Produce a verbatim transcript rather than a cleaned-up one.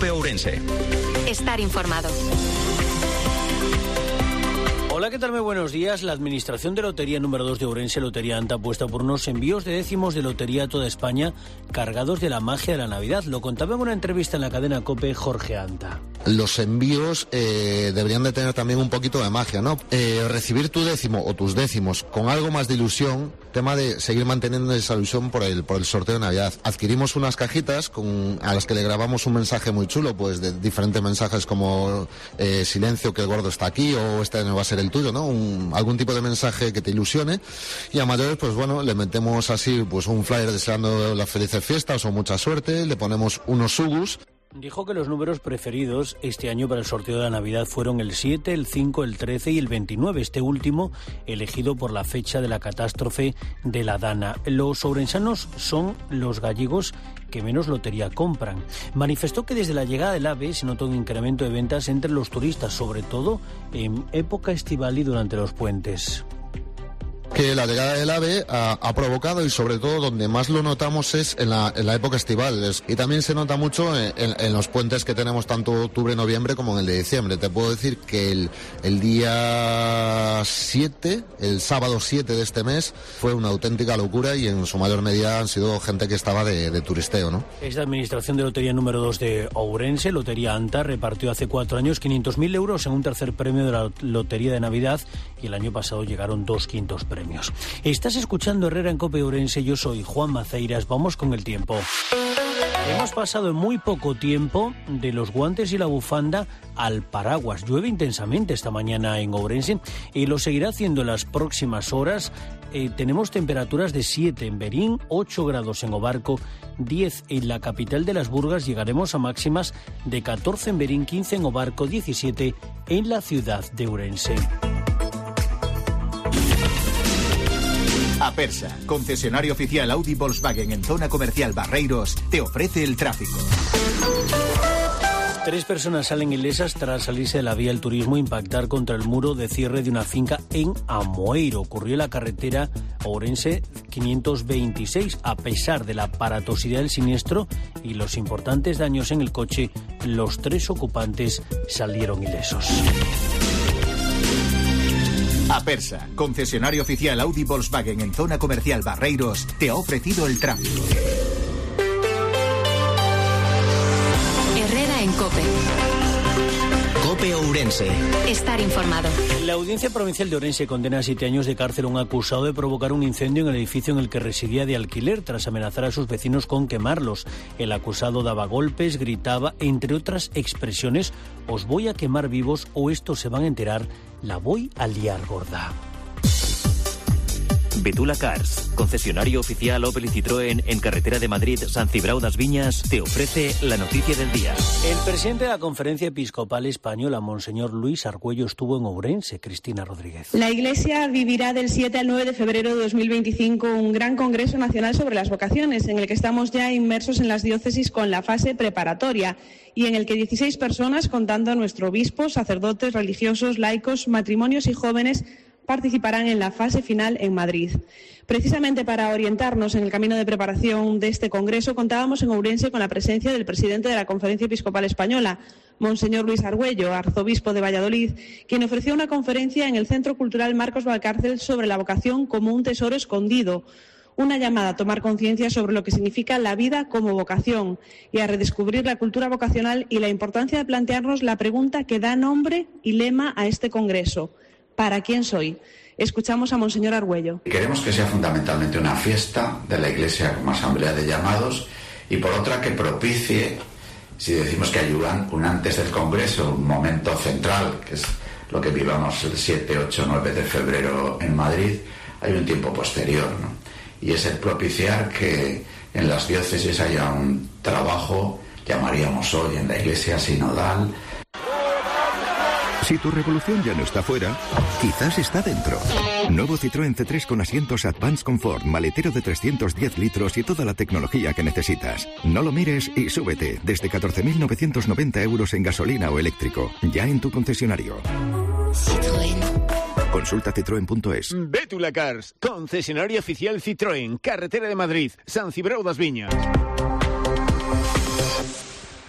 COPE Ourense. Estar informado. Hola, ¿qué tal? Muy buenos días. La Administración de Lotería número dos de Ourense, Lotería Anta, apuesta por unos envíos de décimos de lotería a toda España cargados de la magia de la Navidad. Lo contaba en una entrevista en la cadena COPE Jorge Anta. Los envíos eh, deberían de tener también un poquito de magia, ¿no? Eh, recibir tu décimo o tus décimos con algo más de ilusión, tema de seguir manteniendo esa ilusión por el, por el sorteo de Navidad. Adquirimos unas cajitas con, a las que le grabamos un mensaje muy chulo, pues de diferentes mensajes como eh, silencio, que el gordo está aquí, o este no va a ser el tuyo, ¿no? Un, algún tipo de mensaje que te ilusione. Y a mayores, pues bueno, le metemos así pues un flyer deseando las felices fiestas o mucha suerte, le ponemos unos sugus. Dijo que los números preferidos este año para el sorteo de la Navidad fueron el siete, el cinco, el trece y el veintinueve, este último elegido por la fecha de la catástrofe de la Dana. Los ourensanos son los gallegos que menos lotería compran. Manifestó que desde la llegada del AVE se notó un incremento de ventas entre los turistas, sobre todo en época estival y durante los puentes. Que la llegada del AVE ha, ha provocado, y sobre todo donde más lo notamos es en la, en la época estival, es, y también se nota mucho en, en, en los puentes que tenemos tanto octubre, noviembre como en el de diciembre. Te puedo decir que el, el día siete, el sábado siete de este mes, fue una auténtica locura, y en su mayor medida han sido gente que estaba de, de turisteo, ¿no? Esta Administración de Lotería número dos de Ourense, Lotería Anta, repartió hace cuatro años quinientos mil euros en un tercer premio de la Lotería de Navidad, y el año pasado llegaron dos quintos premios. Estás escuchando Herrera en COPE Ourense, yo soy Juan Maceiras. Vamos con el tiempo. Hemos pasado en muy poco tiempo de los guantes y la bufanda al paraguas. Llueve intensamente esta mañana en Ourense y lo seguirá haciendo en las próximas horas. Eh, tenemos temperaturas de siete en Berín, ocho grados en Obarco, diez en la capital de las Burgas. Llegaremos a máximas de catorce en Berín, quince en Obarco, diecisiete en la ciudad de Ourense. Apersa, concesionario oficial Audi Volkswagen en zona comercial Barreiros, te ofrece el tráfico. Tres personas salen ilesas tras salirse de la vía del turismo e impactar contra el muro de cierre de una finca en Amoeiro. Ocurrió en la carretera Ourense quinientos veintiséis. A pesar de la aparatosidad del siniestro y los importantes daños en el coche, los tres ocupantes salieron ilesos. Apersa, concesionario oficial Audi Volkswagen en zona comercial Barreiros, te ha ofrecido el tráfico. Herrera en COPE. COPE Ourense. Estar informado. La Audiencia Provincial de Ourense condena a siete años de cárcel a un acusado de provocar un incendio en el edificio en el que residía de alquiler tras amenazar a sus vecinos con quemarlos. El acusado daba golpes, gritaba, entre otras expresiones: os voy a quemar vivos o estos se van a enterar, la voy a liar gorda. Betula Cars, concesionario oficial Opel y Citroën en carretera de Madrid, San Cibrao das Viñas, te ofrece la noticia del día. El presidente de la Conferencia Episcopal Española, Monseñor Luis Argüello, estuvo en Ourense. Cristina Rodríguez. La Iglesia vivirá del siete al nueve de febrero de dos mil veinticinco un gran Congreso Nacional sobre las Vocaciones, en el que estamos ya inmersos en las diócesis con la fase preparatoria y en el que dieciséis personas, contando a nuestro obispo, sacerdotes, religiosos, laicos, matrimonios y jóvenes, participarán en la fase final en Madrid. Precisamente para orientarnos en el camino de preparación de este congreso, contábamos en Ourense con la presencia del presidente de la Conferencia Episcopal Española, Monseñor Luis Argüello, arzobispo de Valladolid, quien ofreció una conferencia en el Centro Cultural Marcos Valcárcel sobre la vocación como un tesoro escondido, una llamada a tomar conciencia sobre lo que significa la vida como vocación y a redescubrir la cultura vocacional y la importancia de plantearnos la pregunta que da nombre y lema a este congreso: ¿para quién soy? Escuchamos a Monseñor Argüello. Queremos que sea fundamentalmente una fiesta de la Iglesia como asamblea de llamados, y por otra que propicie, si decimos que hay un antes del Congreso, un momento central, que es lo que vivamos el siete, ocho, nueve de febrero en Madrid, hay un tiempo posterior, ¿no? Y es el propiciar que en las diócesis haya un trabajo, llamaríamos hoy en la Iglesia sinodal. Si tu revolución ya no está fuera, quizás está dentro. Nuevo Citroën C tres con asientos Advanced Comfort, maletero de trescientos diez litros y toda la tecnología que necesitas. No lo mires y súbete desde catorce mil novecientos noventa euros en gasolina o eléctrico. Ya en tu concesionario. Citroën. Consulta citroen punto es. Betula Cars, concesionario oficial Citroën, carretera de Madrid, San Cibrao das Viñas.